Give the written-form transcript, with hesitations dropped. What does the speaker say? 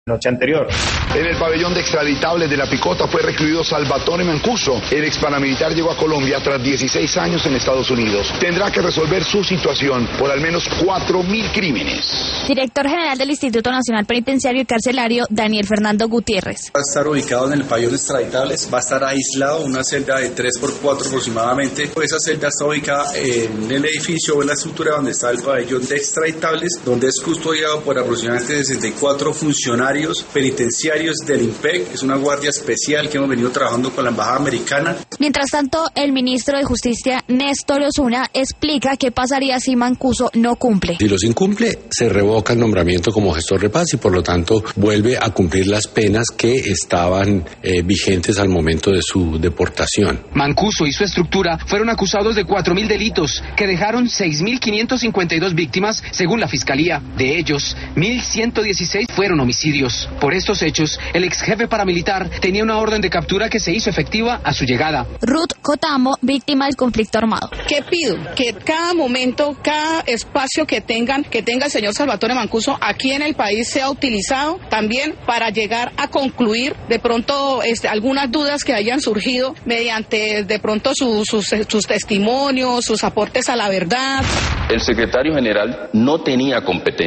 noche anterior. En el pabellón de extraditables de La Picota fue recluido Salvatore Mancuso. El ex paramilitar llegó a Colombia tras 16 años en Estados Unidos. Tendrá que resolver su situación por al menos 4.000 crímenes. Director general del Instituto Nacional Penitenciario y Carcelario, Daniel Fernando Gutiérrez. Va a estar ubicado en el pabellón de extraditables, va a estar aislado, una celda de 3x4 aproximadamente. Esa celda está ubicada en el edificio o en la estructura donde está el pabellón de extraditables, donde es custodiado por aproximadamente 64 funcionarios penitenciarios del IMPEC. Es una guardia especial que hemos venido trabajando con la Embajada Americana. Mientras tanto, el ministro de Justicia, Néstor Osuna, explica qué pasaría si Mancuso no cumple. Si los incumple, se revoca el nombramiento como gestor de paz y por lo tanto vuelve a cumplir las penas que estaban vigentes al momento de su deportación. Mancuso y su estructura fueron acusados de 4.000 delitos que dejaron 6.552 víctimas según la Fiscalía. De ellos, 1.116 fueron homicidios. Por estos hechos, el ex jefe paramilitar tenía una orden de captura que se hizo efectiva a su llegada. Ruth Cotamo, víctima del conflicto armado. ¿Qué pido? Que cada momento, cada espacio que tenga el señor Salvatore Mancuso aquí en el país sea utilizado también para llegar a concluir de pronto algunas dudas que hayan surgido mediante de pronto sus testimonios, sus aportes a la verdad. El secretario general no tenía competencia